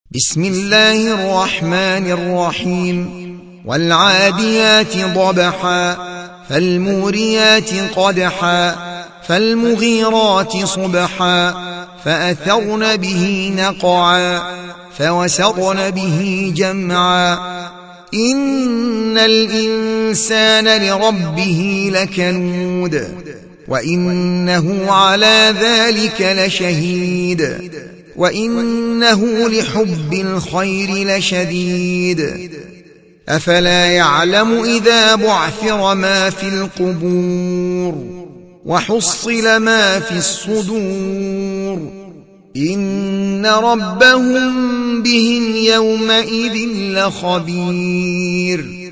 بسم الله الرحمن الرحيم والعاديات ضبحا فالموريات قدحا فالمغيرات صبحا فأثرن به نقعا فوسطن به جمعا إن الإنسان لربه لكنود وإنه على ذلك لشهيد وإنه لحب الخير لشديد أفلا يعلم إذا بعثر ما في القبور وحصل ما في الصدور إن ربهم بهم يومئذ لخبير